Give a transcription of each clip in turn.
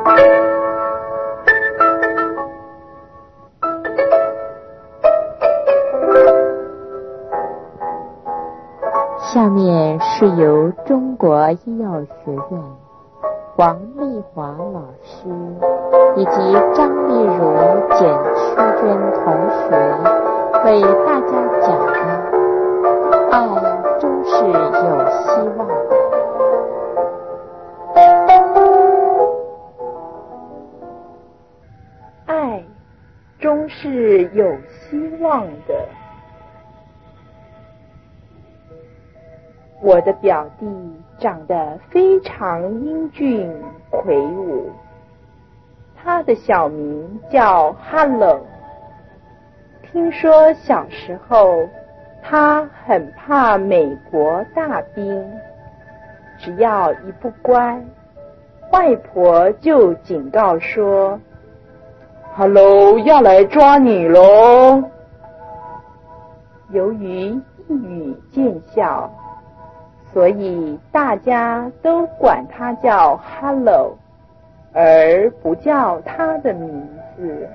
下面是由中国医药学院王丽华老师以及张丽如、简淑娟同学为大家讲的爱终是有希望的。 爱终是有希望的。我的表弟长得非常英俊魁梧，他的小名叫 Hello。 听说小时候他很怕美国大兵，只要一不乖，外婆就警告说 Hello 要来抓你咯。由于一语见效，所以大家都管他叫 Hello， 而不叫他的名字。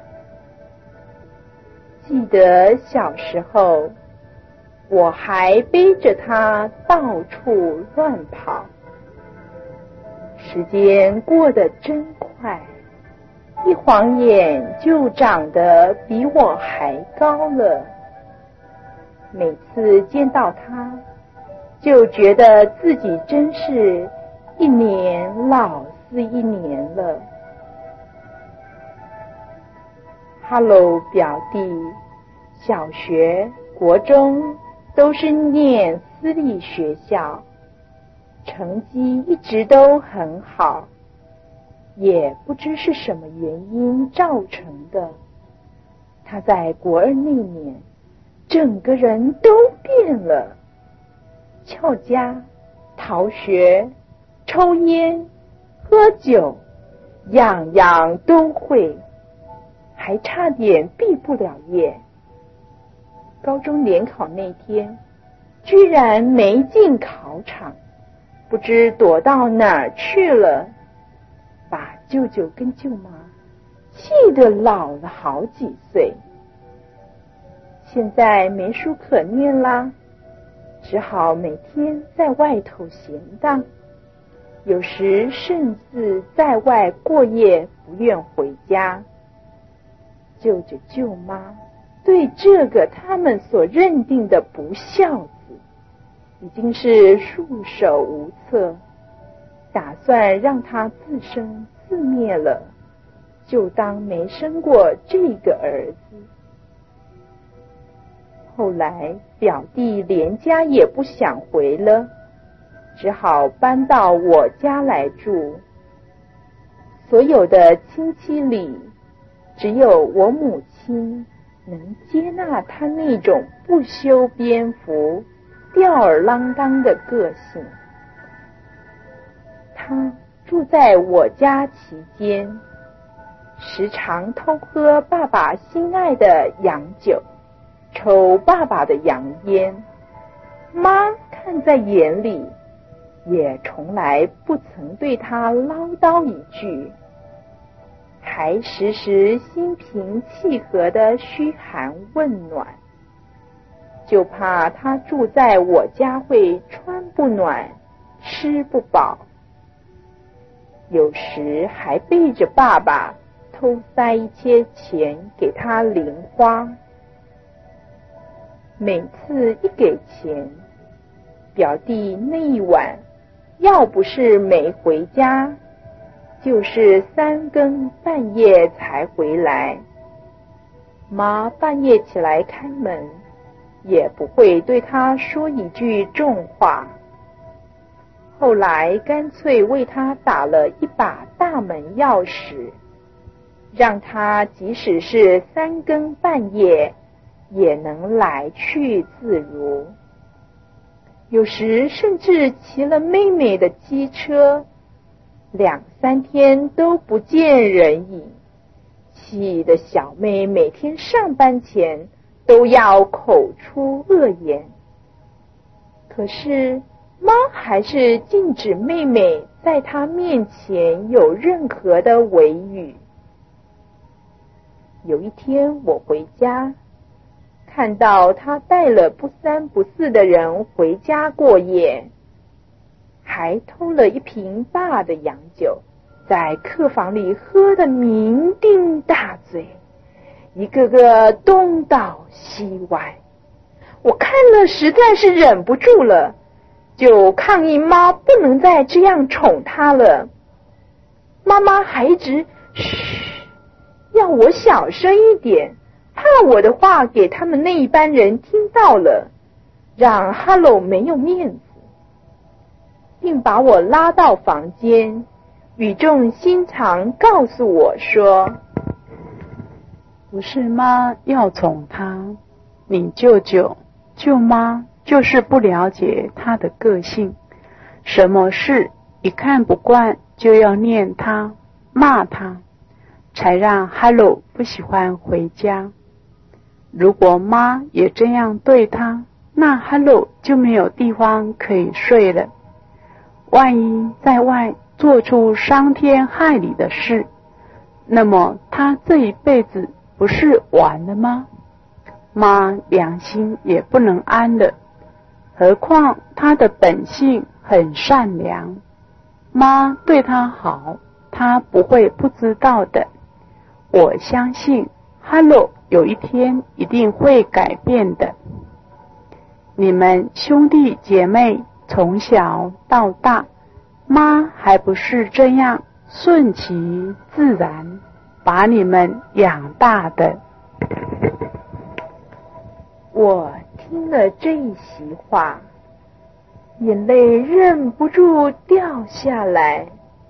记得小时候，我还背着他到处乱跑。时间过得真快，一晃眼就长得比我还高了。每次见到他，就觉得自己真是一年老似一年了。Hello 表弟，小学、国中都是念私立学校，成绩一直都很好，也不知是什么原因造成的。他在国二那年，整个人都变了。翘家、逃学、抽烟、喝酒，样样都会，还差点毕不了业。高中联考那天，居然没进考场，不知躲到哪儿去了，把舅舅跟舅妈气得老了好几岁。现在没书可念啦，只好每天在外头闲荡，有时甚至在外过夜，不愿回家。舅舅舅妈对这个他们所认定的不孝子，已经是束手无策，打算让他自生自灭了，就当没生过这个儿子。后来表弟连家也不想回了，只好搬到我家来住。所有的亲戚里，只有我母亲能接纳他那种不修边幅、吊儿郎当的个性。他住在我家期间，时常偷喝爸爸心爱的洋酒，抽爸爸的洋烟，妈看在眼里，也从来不曾对他唠叨一句，还时时心平气和的嘘寒问暖，就怕他住在我家会穿不暖，吃不饱。有时还背着爸爸偷塞一些钱给他零花。每次一给钱，表弟那一晚要不是没回家，就是3更半夜才回来。妈半夜起来开门，也不会对他说一句重话。后来干脆为他打了一把大门钥匙，让他即使是3更半夜也能来去自如。有时甚至骑了妹妹的机车，2、3天都不见人影，气得小妹每天上班前都要口出恶言。可是妈还是禁止妹妹在他面前有任何的违语。有一天我回家，看到他带了不三不四的人回家过夜，还偷了一瓶爸的洋酒，在客房里喝得酩酊大醉，一个个东倒西歪。我看了实在是忍不住了，就抗议妈不能再这样宠他了。妈妈还一直嘘，要我小声一点，怕我的话给他们那一班人听到了，让哈喽没有面子，并把我拉到房间，语重心长告诉我说， 不是妈要宠他，你舅舅舅妈就是不了解他的个性，什么事一看不惯就要念他骂他，才让哈喽不喜欢回家。如果妈也这样对他，那哈喽就没有地方可以睡了。万一在外做出伤天害理的事，那么他这一辈子不是完了吗？妈良心也不能安了，何况他的本性很善良，妈对他好，他不会不知道的。我相信哈喽有一天一定会改变的。你们兄弟姐妹从小到大，妈还不是这样顺其自然把你们养大的。 我听了这一席话，眼泪忍不住掉下来。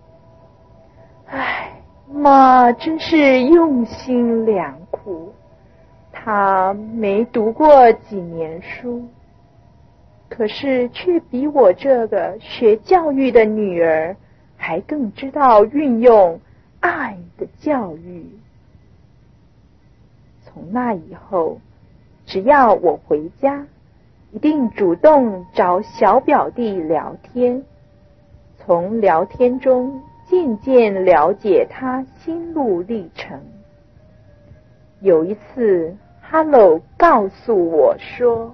唉，妈真是用心良苦，她没读过几年书，可是却比我这个学教育的女儿还更知道运用爱的教育。从那以后，只要我回家，一定主动找小表弟聊天，从聊天中渐渐了解他心路历程。有一次，哈喽告诉我说，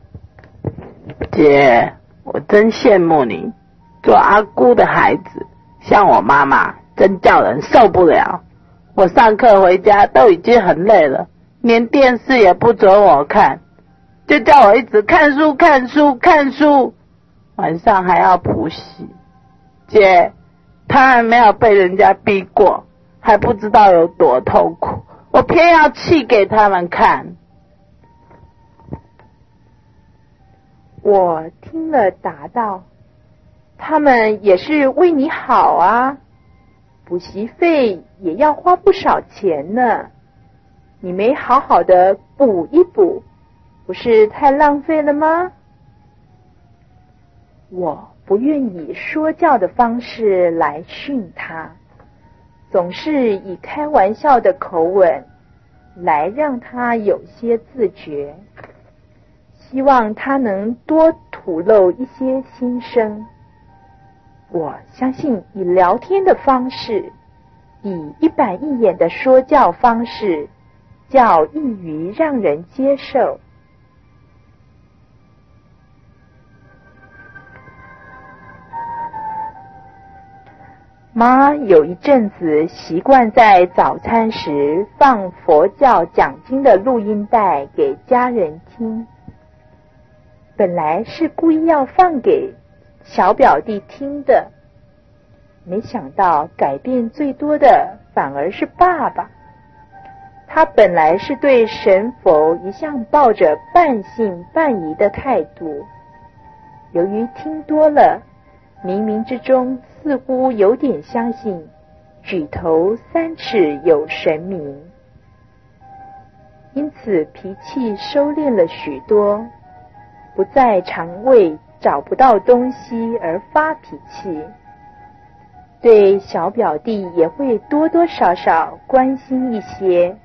姐，我真羡慕你，做阿姑的孩子，像我妈妈，真叫人受不了。我上课回家都已经很累了，连电视也不准我看，就叫我一直看书看书看书，晚上还要补习。姐，他还没有被人家逼过，还不知道有多痛苦，我偏要气给他们看。 我听了答道，他们也是为你好啊，补习费也要花不少钱呢，你没好好的补一补，不是太浪费了吗？我不愿以说教的方式来训他，总是以开玩笑的口吻来让他有些自觉，希望他能多吐露一些心声。我相信以聊天的方式，以一板一眼的说教方式，较易于让人接受。妈有一阵子习惯在早餐时放佛教讲经的录音带给家人听，本来是故意要放给小表弟听的，没想到改变最多的反而是爸爸。他本来是对神佛一向抱着半信半疑的态度，由于听多了，冥冥之中似乎有点相信举头三尺有神明，因此脾气收敛了许多，不再常为找不到东西而发脾气，对小表弟也会多多少少关心一些。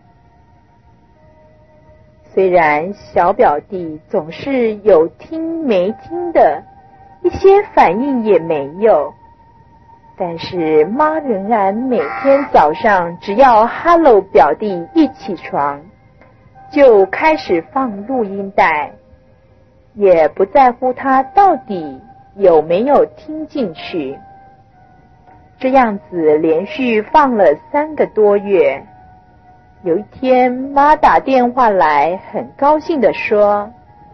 虽然小表弟总是有听没听的，一些反应也没有， 但是妈仍然每天早上只要 Hello 表弟一起床，就开始放录音带，也不在乎他到底有没有听进去。这样子连续放了3个多月。有一天，妈打电话来，很高兴地说：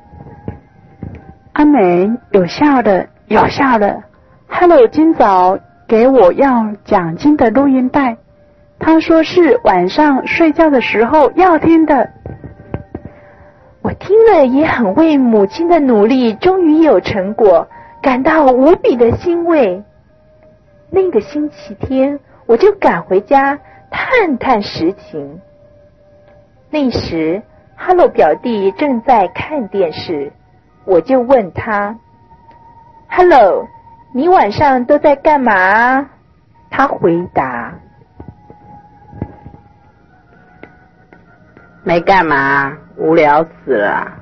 阿美，有效的，Hello 今早给我要讲经的录音带，他说是晚上睡觉的时候要听的。 我听了也很为母亲的努力终于有成果感到无比的欣慰。那个星期天，我就赶回家探探实情。那时 Hello 表弟正在看电视，我就问他： Hello， 你晚上都在干嘛？他回答： 没干嘛，无聊死了。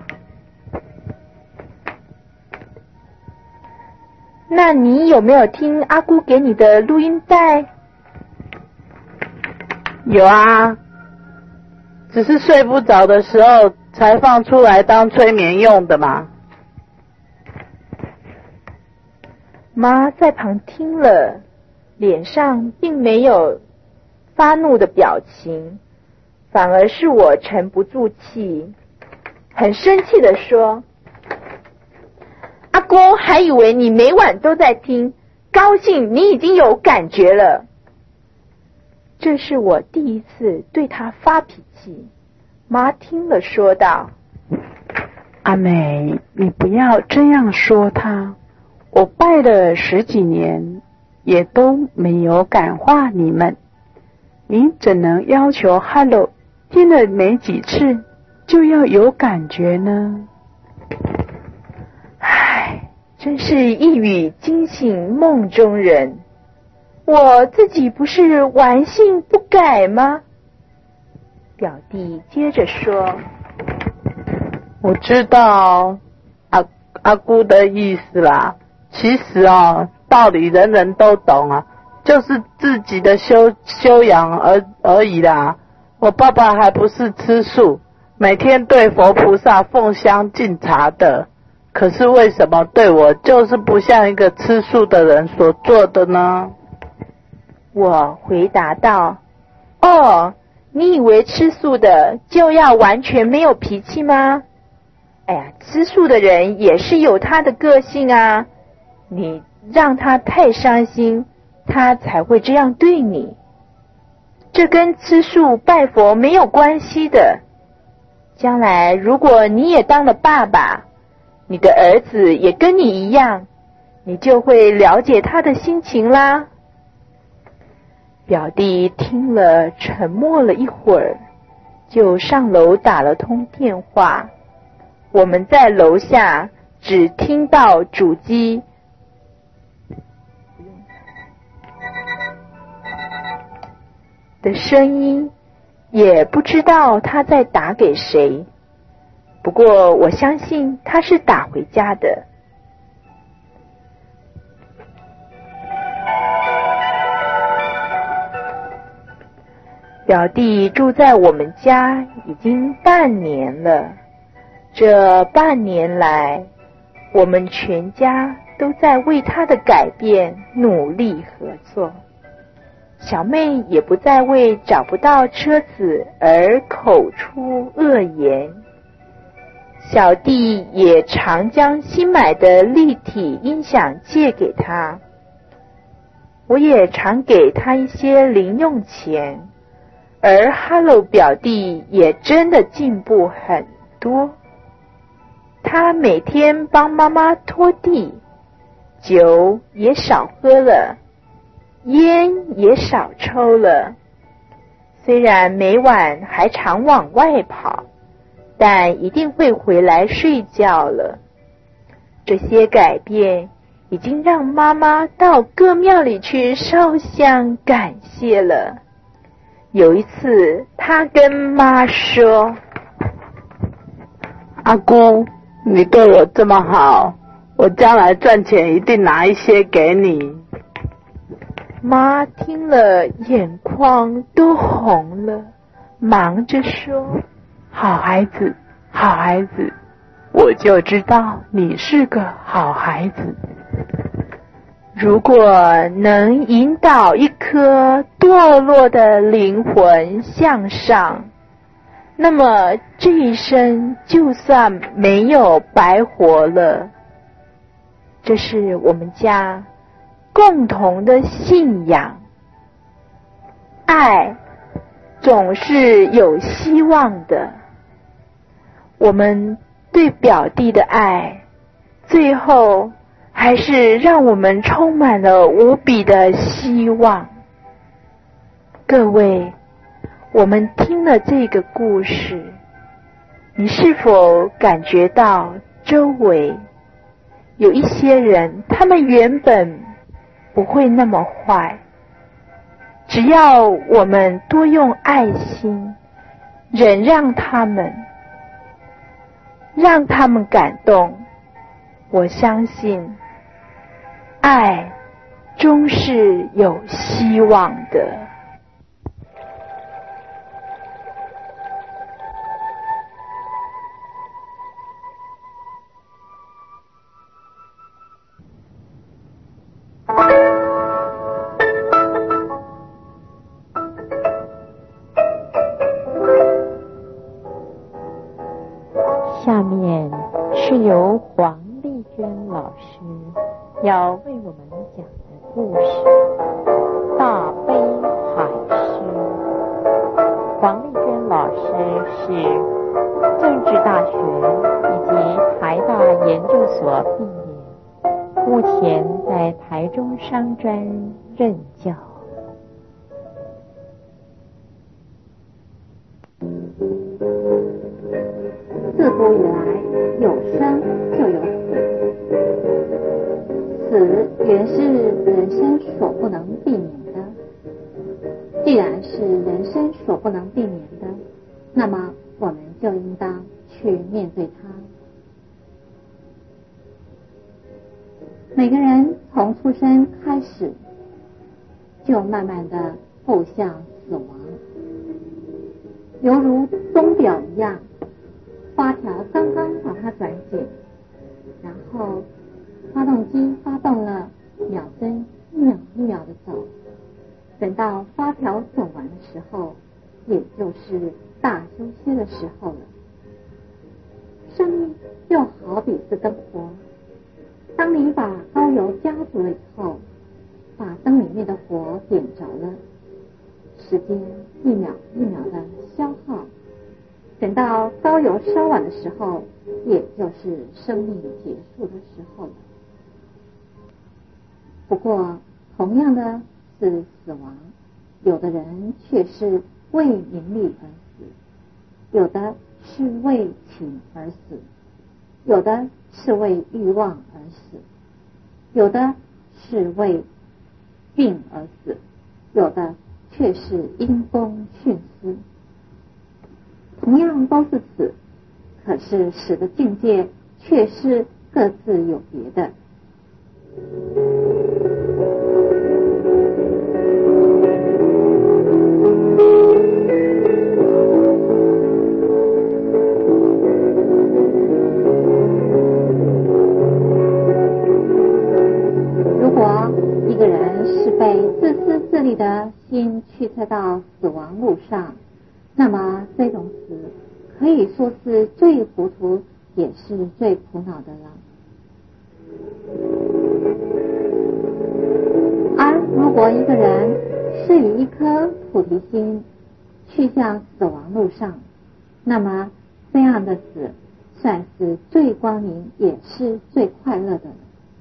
那你有没有听阿姑给你的录音带？ 有啊，只是睡不着的时候才放出来当催眠用的嘛。 妈在旁听了，脸上并没有发怒的表情，反而是我沉不住气，很生气地说：阿姑还以为你每晚都在听，高兴你已经有感觉了。这是我第一次对他发脾气。妈听了说道： 阿美，你不要这样说他，我拜了10几年，也都没有感化你们，你怎能要求 Hello 听了没几次就要有感觉呢？ 唉，真是一语惊醒梦中人，我自己不是顽性不改吗？表弟接着说： 我知道阿姑的意思啦，其实道理人人都懂啊，就是自己的修养而已啦。我爸爸还不是吃素，每天对佛菩萨奉香敬茶的，可是为什么对我就是不像一个吃素的人所做的呢？ 我回答道：哦，你以为吃素的就要完全没有脾气吗？哎呀，吃素的人也是有他的个性啊，你让他太伤心，他才会这样对你。这跟吃素拜佛没有关系的。将来如果你也当了爸爸，你的儿子也跟你一样，你就会了解他的心情啦。表弟听了沉默了一会儿，就上楼打了通电话。我们在楼下只听到主机的声音，也不知道他在打给谁。不过我相信他是打回家的。表弟住在我们家已经半年了，这半年来，我们全家都在为他的改变努力合作。小妹也不再为找不到车子而口出恶言，小弟也常将新买的立体音响借给他，我也常给他一些零用钱，而 Hello 表弟也真的进步很多。他每天帮妈妈拖地，酒也少喝了，烟也少抽了。虽然每晚还常往外跑，但一定会回来睡觉了。这些改变已经让妈妈到各庙里去烧香感谢了。有一次，她跟妈说： 阿姑，你对我这么好，我将来赚钱一定拿一些给你。 妈听了眼眶都红了，忙着说： 好孩子，好孩子，我就知道你是个好孩子。 如果能引导一颗堕落的灵魂向上，那么这一生就算没有白活了。这是我们家共同的信仰。爱总是有希望的。我们对表弟的爱，最后还是让我们充满了无比的希望。各位，我们听了这个故事，你是否感觉到周围有一些人，他们原本不会那么坏，只要我们多用爱心忍让他们，让他们感动，我相信爱终是有希望的。 下面是由黄丽娟老师要为我们讲的故事《大悲海狮》。黄丽娟老师是政治大学以及台大研究所毕业，目前在台中商专任教。 自古以来，有生就有死，死原是人生所不能避免的。既然是人生所不能避免的，那么我们就应当去面对它。每个人从出生开始，就慢慢的步向死亡，犹如钟表一样，发条刚刚把它转紧，然后发动机发动了，秒针一秒一秒的走，等到发条走完的时候，也就是大休息的时候了。生命就好比是灯火，当你把高油加足了以后，把灯里面的火点着了，时间一秒一秒的消耗，等到高油烧完的时候，也就是生命结束的时候了。不过同样的是死亡，有的人却是为名利而死，有的是为情而死，有的是为欲望而死，有的是为病而死，有的却是因公殉私。同样都是死，可是死的境界却是各自有别的。如果一个人是被自私自利的心驱策到死亡路上，那么这种死可以说是最糊涂也是最苦恼的了。而如果一个人是以一颗菩提心去向死亡路上，那么这样的死算是最光明也是最快乐的了。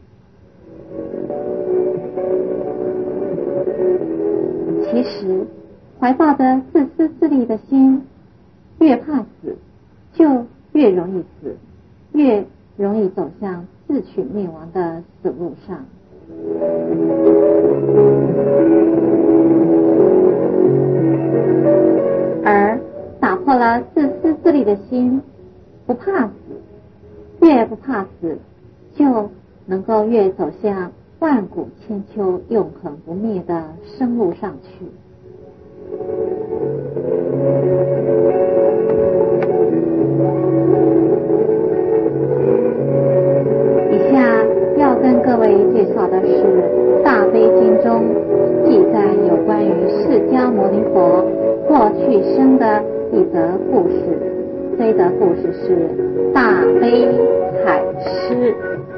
其实怀抱着自私自利的心，越怕死就越容易死，越容易走向自取灭亡的死路上。而打破了自私自利的心，不怕死，越不怕死，就能够越走向万古千秋、永恒不灭的生路上去。以下要跟各位介绍的是《大悲经》中记载有关于释迦牟尼佛过去生的一则故事。这一则故事是大悲海狮。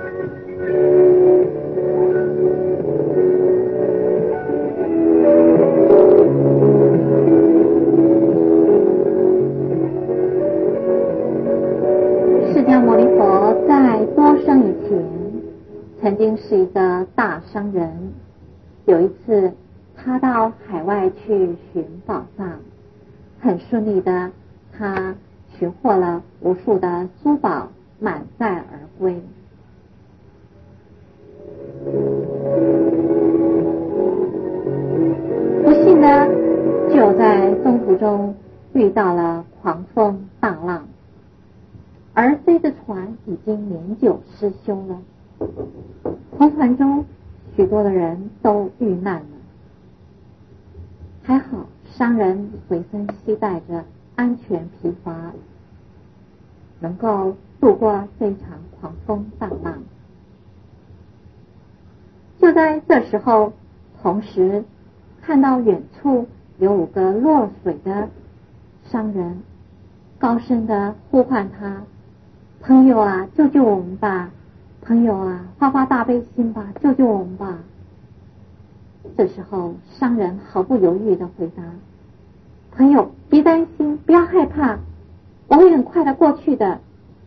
释迦牟尼佛在多生以前曾经是一个大商人。有一次他到海外去寻宝藏，很顺利的他寻获了无数的珠宝，满载而归。不幸的就在中途中遇到了狂风大浪，而这只船已经年久失修了，同船中许多的人都遇难了。还好商人随身携带着安全皮筏，能够度过这场狂风大浪。就在这时候，同时看到远处有5个落水的商人，高声的呼唤他：朋友啊，救救我们吧！朋友啊，发发大悲心吧，救救我们吧！这时候商人毫不犹豫的回答：朋友，别担心，不要害怕，我会很快的过去的。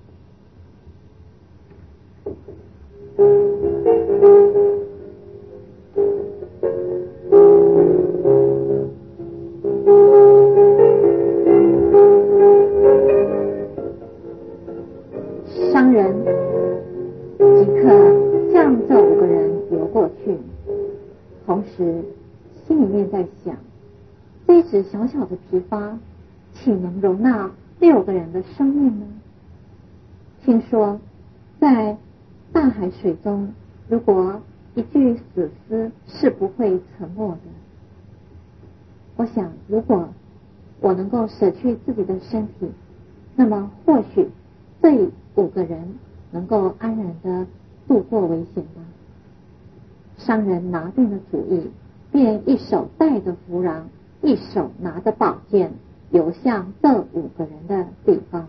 商人即刻向这5个人游过去，同时心里面在想，这只小小的皮筏岂能容纳6个人的生命呢？听说在大海水中，如果一具死尸是不会沉没的。我想，如果我能够舍去自己的身体，那么或许这5个人能够安然的度过危险吧。商人拿定了主意，便一手带着符禳，一手拿着宝剑，游向这5个人的地方。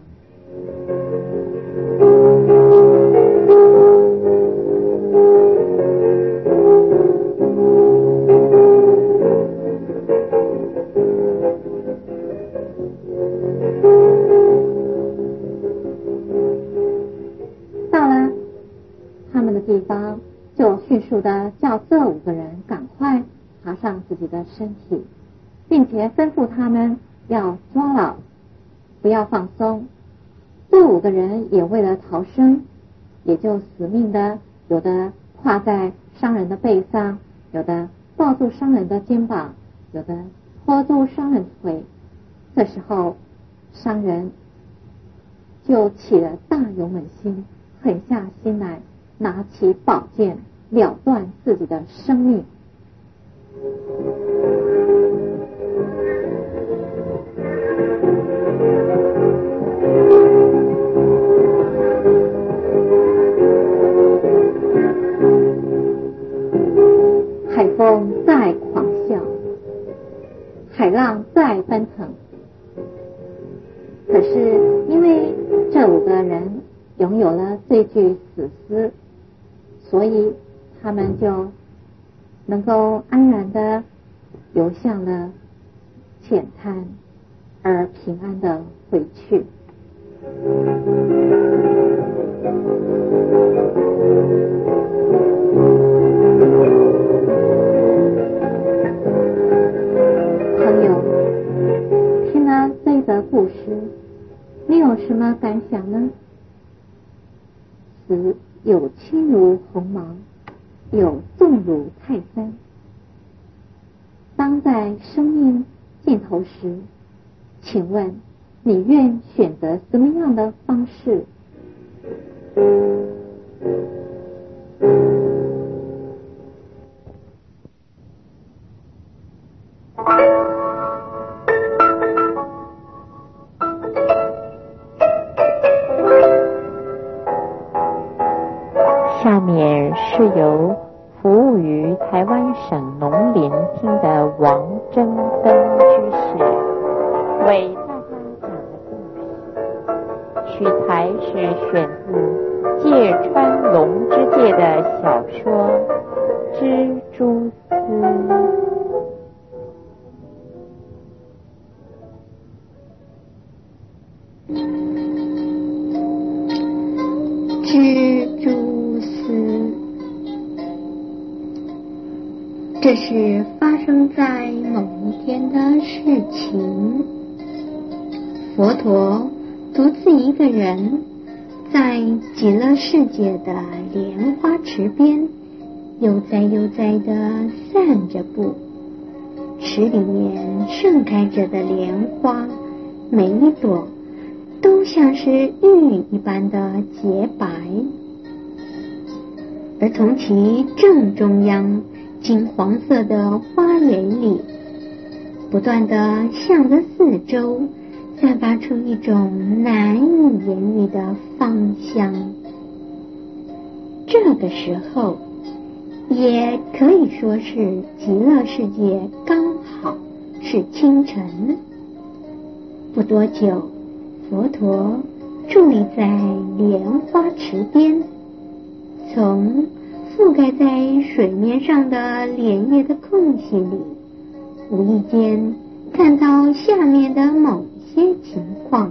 到了他们的地方，就迅速的叫这5个人赶快爬上自己的身体，并且吩咐他们要抓牢，不要放松。这5个人也为了逃生，也就死命的，有的跨在商人的背上，有的抱住商人的肩膀，有的拖住商人腿。这时候商人就起了大勇猛心，狠下心来，拿起宝剑了断自己的生命。海风在狂啸，海浪在奔腾，可是因为这5个人拥有了这具死尸，所以他们就能够安然的游向了浅滩，而平安的回去。朋友，听了这则故事，你有什么感想呢？死有轻如鸿毛，有重如泰山。当在生命尽头时，请问你愿选择什么样的方式？ 下面是由服务于台湾省农林厅的王贞登居士为大家讲的故事，取材是选自芥川龙之介的小说《蜘蛛丝》。 蜘蛛丝，这是发生在某一天的事情。佛陀独自一个人在极乐世界的莲花池边悠哉悠哉地散着步。池里面盛开着的莲花，每一朵都像是玉一般的洁白，而从其正中央金黄色的花蕊里，不断地向着四周散发出一种难以言喻的芳香。这个时候，也可以说是极乐世界刚好是清晨。不多久，佛陀伫立在莲花池边，从覆盖在水面上的莲叶的空隙里，无意间看到下面的某些情况。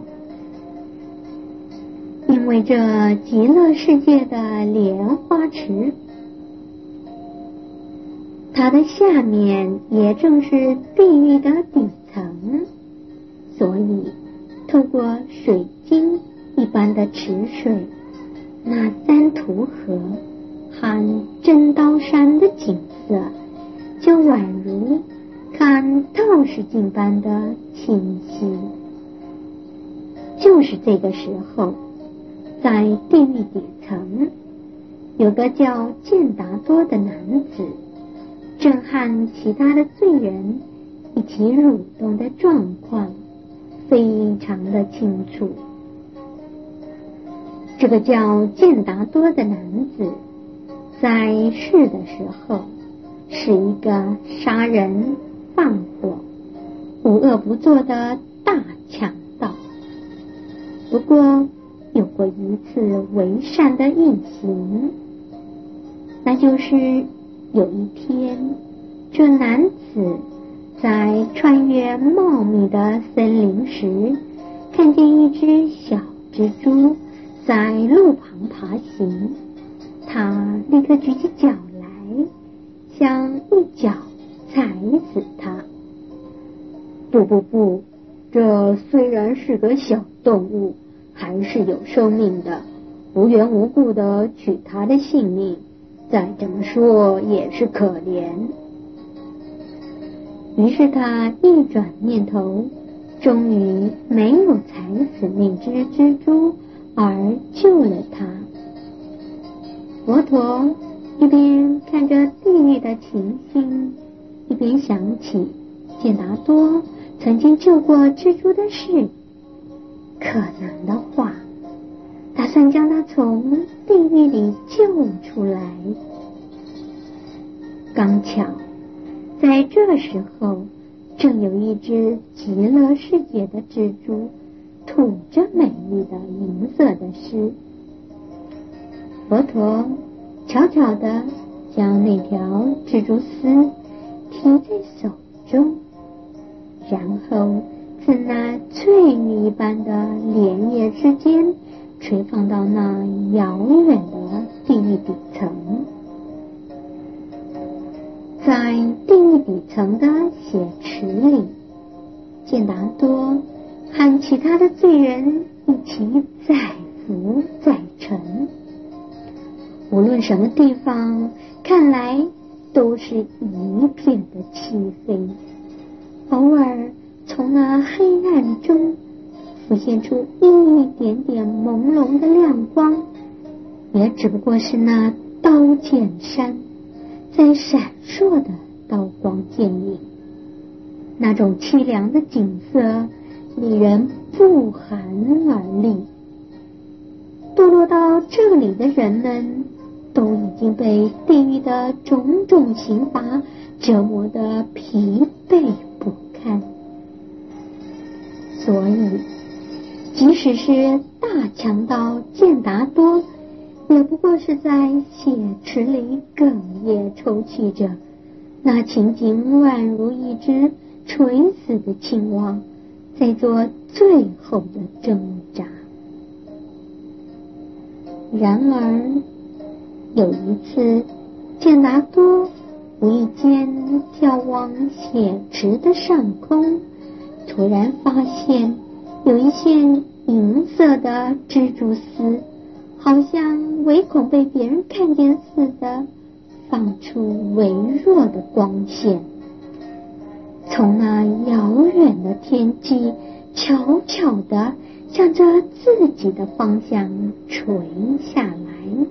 因为这极乐世界的莲花池，它的下面也正是地狱的底层，所以透过水晶一般的池水，那三途河和真刀山的景色就宛如看透视镜般的清晰。就是这个时候，在地狱底层有个叫健达多的男子，正和其他的罪人一起蠕动的状况非常的清楚。这个叫健达多的男子在世的时候是一个杀人放火无恶不作的大强盗，不过有过一次为善的异行，那就是有一天，这男子在穿越茂密的森林时，看见一只小蜘蛛在路旁爬行，他立刻举起脚来，想一脚踩死它。不，这虽然是个小动物，还是有生命的，无缘无故的取它的性命，再这么说也是可怜。于是他一转念头，终于没有踩死那只蜘蛛，而救了他。佛陀一边看着地狱的情形，一边想起健达多曾经救过蜘蛛的事。可能的话，打算将他从地狱里救出来。刚巧在这时候，正有一只极乐世界的蜘蛛吐着美丽的银色的丝。佛陀悄悄地将那条蜘蛛丝提在手中，然后自那翠玉一般的莲叶之间垂放到那遥远的地狱底层。在地狱底层的血池里，健达多和其他的罪人一起载浮载沉，无论什么地方看来都是一片的漆黑，偶尔从那黑暗中浮现出一点点朦胧的亮光，也只不过是那刀剑山在闪烁的刀光剑影。 那种凄凉的景色令人不寒而栗。堕落到这里的人们都已经被地狱的种种刑罚折磨得疲惫不堪，所以即使是大强盗健达多，也不过是在血池里哽咽抽泣着，那情景宛如一只垂死的青蛙在做最后的挣扎。然而有一次，健达多无意间眺望血池的上空，突然发现有一线银色的蜘蛛丝，好像唯恐被别人看见似的，放出微弱的光线，从那遥远的天际悄悄地向着自己的方向垂下来。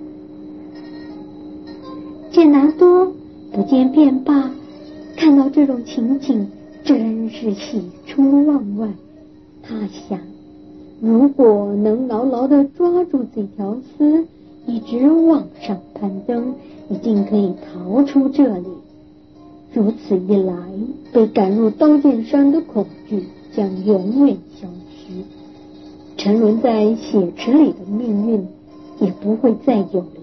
健达多不见便罢，看到这种情景真是喜出望外。他想，如果能牢牢地抓住这条丝，一直往上攀登，一定可以逃出这里。如此一来，被赶入刀剑山的恐惧将永远消失，沉沦在血池里的命运也不会再有了。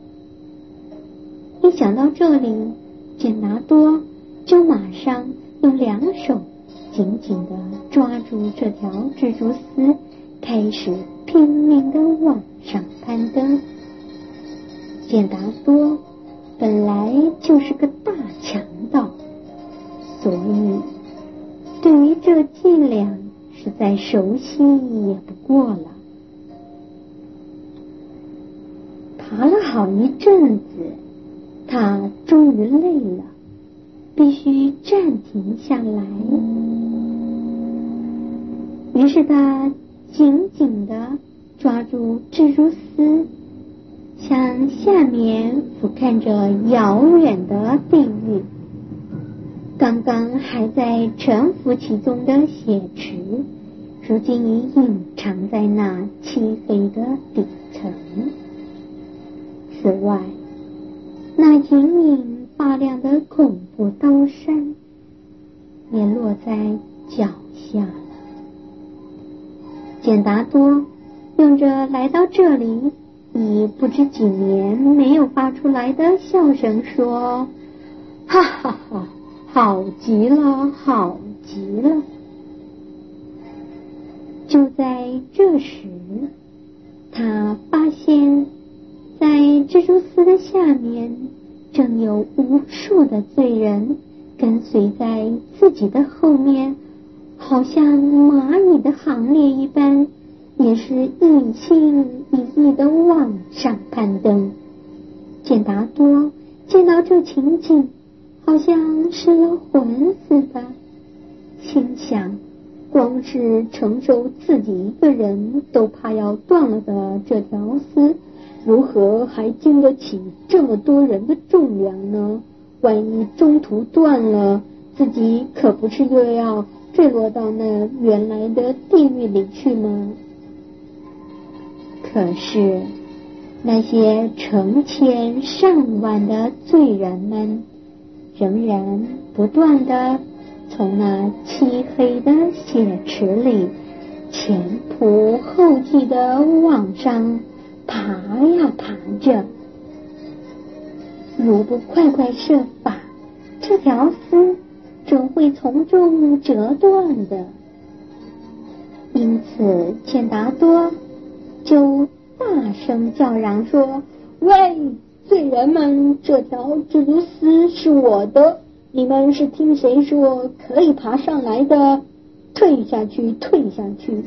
一想到这里，健达多就马上用两手紧紧地抓住这条蜘蛛丝，开始拼命地往上攀登。健达多本来就是个大强盗，所以对于这伎俩是再熟悉也不过了。爬了好一阵子，他终于累了，必须暂停下来。于是他紧紧地抓住蜘蛛丝，向下面俯瞰着遥远的地狱。刚刚还在沉浮其中的血池，如今已隐藏在那漆黑的底层。此外，那隐隐发亮的恐怖刀山也落在脚下了。健达多用着来到这里已不知几年没有发出来的笑声说：哈哈哈，好极了，好极了。就在这时，他发现在蜘蛛丝的下面正有无数的罪人跟随在自己的后面，好像蚂蚁的行列一般，也是一心一意地往上攀登。健达多见到这情景，好像失了魂似的，心想，光是承受自己一个人都怕要断了的这条丝，如何还经得起这么多人的重量呢？万一中途断了，自己可不是又要坠落到那原来的地狱里去吗？可是那些成千上万的罪人们仍然不断地从那漆黑的血池里前仆后继地往上爬呀爬着，如不快快设法，这条丝总会从中折断的。因此健达多就大声叫嚷说：喂，罪人们，这条蜘蛛丝是我的，你们是听谁说可以爬上来的？退下去，退下去！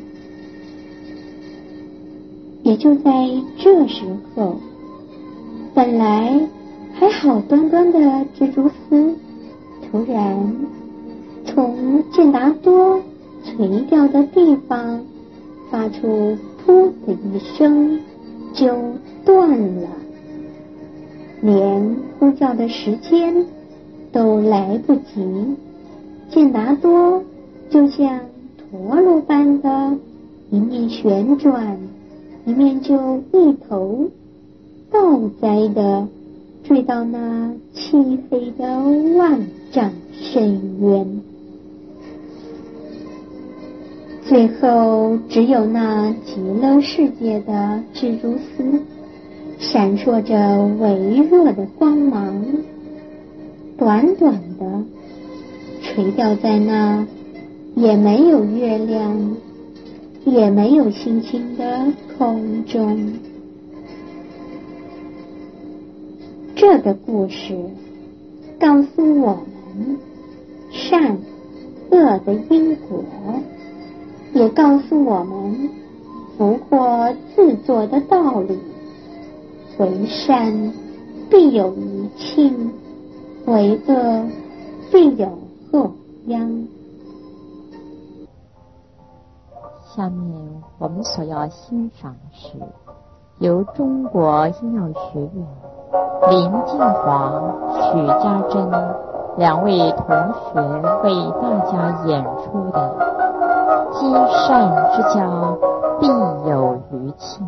也就在这时候，本来还好端端的蜘蛛丝突然从健达多垂钓的地方发出噗的一声，就断了，连呼叫的时间都来不及， 健达多就像陀螺般的，一面旋转，一面就一头倒栽的坠到那漆黑的万丈深渊。最后只有那极乐世界的蜘蛛丝闪烁着微弱的光芒，短短的垂钓在那也没有月亮也没有星星的空中。这个故事告诉我们善恶的因果，也告诉我们福祸自作的道理。为善必有余庆，为恶必有后殃。 下面我们所要欣赏的是由中国医药学院林静华、许家珍两位同学为大家演出的《积善之家必有余庆》。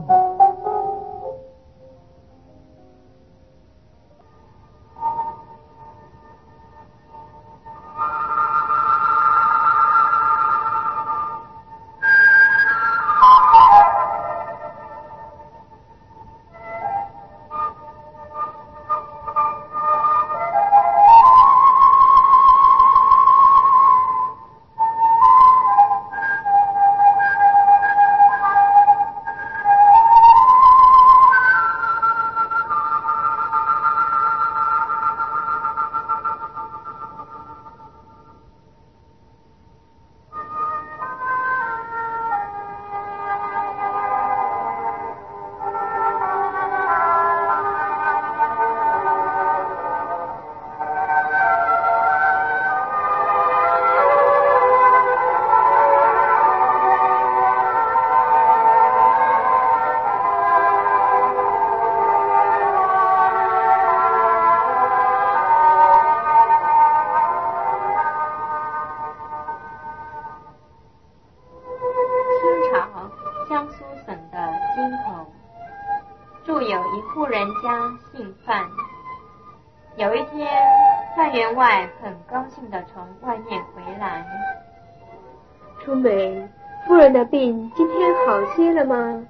有一天，范员外很高兴地从外面回来。 春梅，夫人的病今天好些了吗？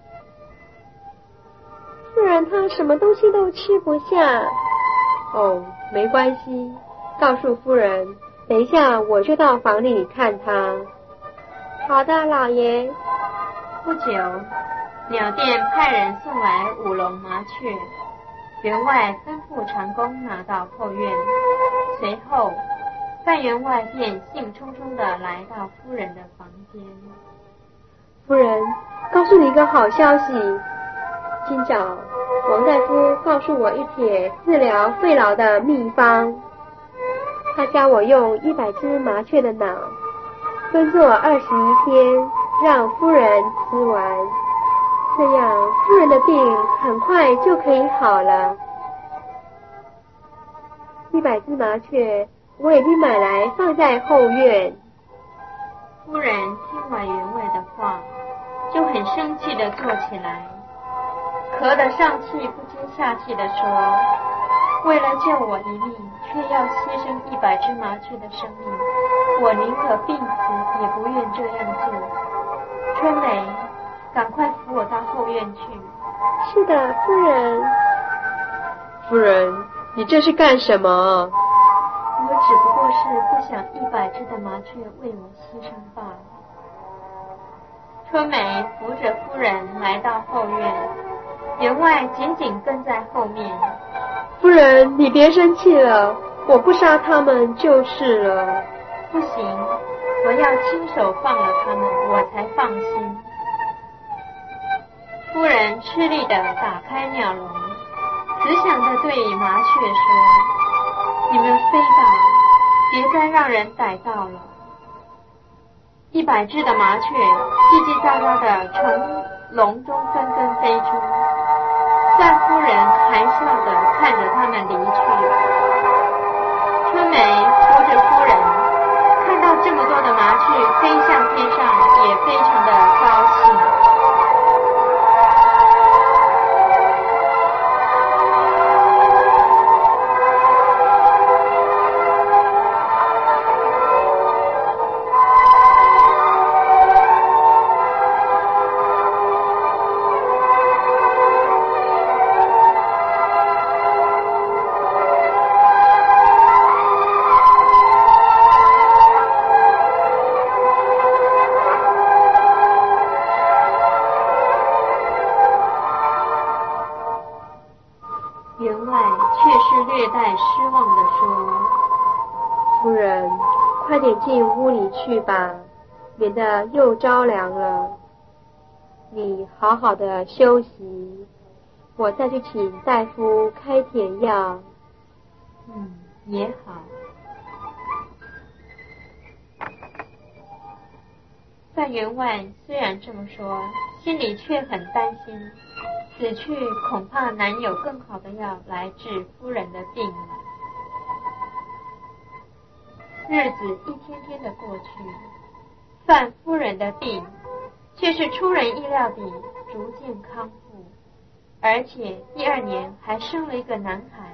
夫人她什么东西都吃不下。哦，没关系，告诉夫人，等一下我就到房里看她。好的，老爷。 不久，鸟店派人送来5笼麻雀。员外吩咐长工拿到后院，随后范员外便兴冲冲地来到夫人的房间。 夫人，告诉你一个好消息，今早王大夫告诉我一帖治疗肺痨的秘方，他教我用100只麻雀的脑分作21天，让夫人吃完，这样夫人的病很快就可以好了。100只麻雀我已经买来放在后院。 夫人听完员外的话，就很生气地坐起来，咳得上气不接下气地说：为了救我一命，却要牺牲100只麻雀的生命，我宁可病死也不愿这样做。春梅，赶快扶我到后院去。 是的，夫人。夫人，你这是干什么？ 我只不过是不想100只的麻雀为我牺牲罢了。春梅扶着夫人来到后院，员外紧紧跟在后面。 夫人，你别生气了，我不杀他们就是了。 不行，我要亲手放了他们，我才放心。夫人吃力地打开鸟笼，慈祥地对麻雀说：你们飞吧，别再让人逮到了。100只的麻雀叽叽喳喳地从笼中纷纷飞出，范夫人含笑地看着他们离去。春梅扶着夫人，看到点进屋里去吧，免得又着凉了。你好好的休息，我再去请大夫开点药。 也好。范员外虽然这么说，心里却很担心，此去恐怕难有更好的药来治夫人的病了。日子一天天的过去，范夫人的病却是出人意料地逐渐康复，而且第2年还生了一个男孩。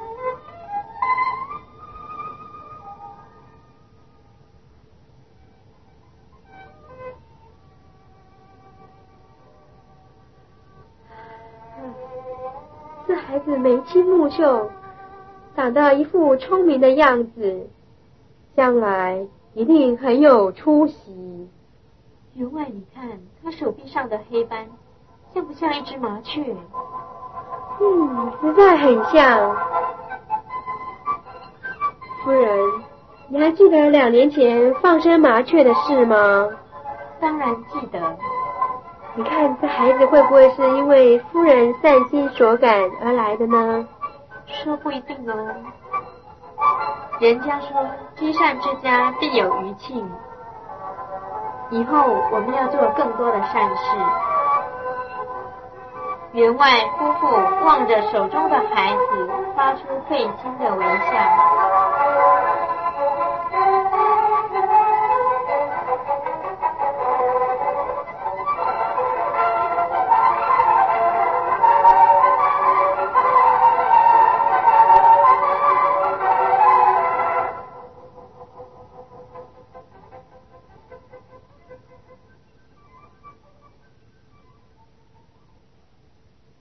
这孩子眉清目秀，长得一副聪明的样子，将来一定很有出息。 员外，你看他手臂上的黑斑，像不像一只麻雀？ 实在很像。夫人，你还记得2年前放生麻雀的事吗？ 当然记得。 你看这孩子会不会是因为夫人善心所感而来的呢？ 说不一定哦。人家说积善之家必有余庆，以后我们要做更多的善事。员外夫妇望着手中的孩子，发出会心的微笑。